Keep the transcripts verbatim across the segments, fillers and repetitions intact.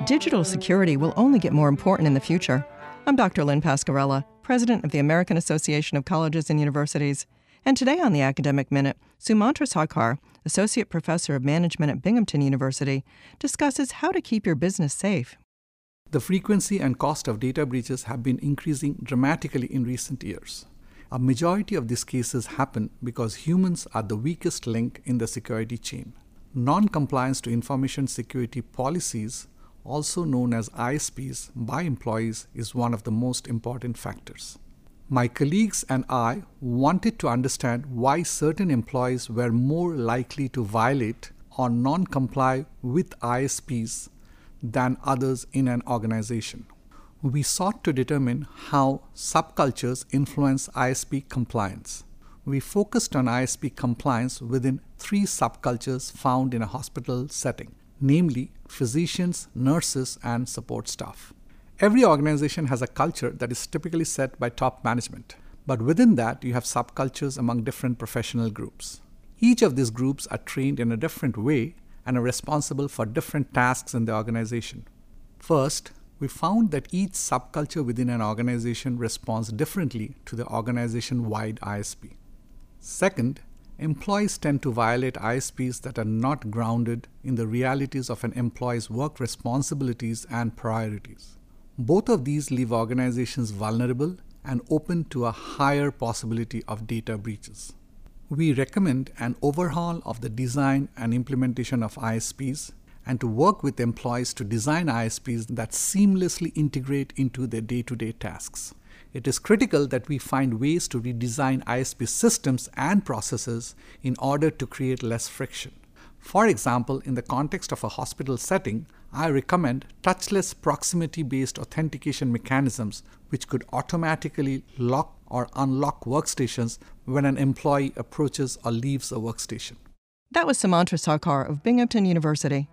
Digital security will only get more important in the future. I'm Doctor Lynn Pascarella, President of the American Association of Colleges and Universities. And today on the Academic Minute, Sumantra Sarkar, Associate Professor of Management at Binghamton University, discusses how to keep your business safe. The frequency and cost of data breaches have been increasing dramatically in recent years. A majority of these cases happen because humans are the weakest link in the security chain. Non-compliance to information security policies, also known as I S Ps, by employees is one of the most important factors. My colleagues and I wanted to understand why certain employees were more likely to violate or non-comply with I S Ps than others in an organization. We sought to determine how subcultures influence I S P compliance. We focused on I S P compliance within three subcultures found in a hospital setting, namely physicians, nurses, and support staff. Every organization has a culture that is typically set by top management, but within that you have subcultures among different professional groups. Each of these groups are trained in a different way and are responsible for different tasks in the organization. First, we found that each subculture within an organization responds differently to the organization-wide I S P. Second, employees tend to violate I S Ps that are not grounded in the realities of an employee's work responsibilities and priorities. Both of these leave organizations vulnerable and open to a higher possibility of data breaches. We recommend an overhaul of the design and implementation of I S Ps and to work with employees to design I S Ps that seamlessly integrate into their day-to-day tasks. It is critical that we find ways to redesign I S P systems and processes in order to create less friction. For example, in the context of a hospital setting, I recommend touchless proximity-based authentication mechanisms which could automatically lock or unlock workstations when an employee approaches or leaves a workstation. That was Sumantra Sarkar of Binghamton University.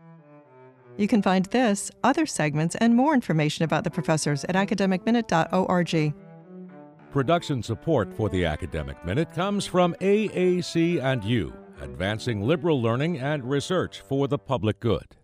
You can find this, other segments, and more information about the professors at academic minute dot org. Production support for the Academic Minute comes from A A C and U, advancing liberal learning and research for the public good.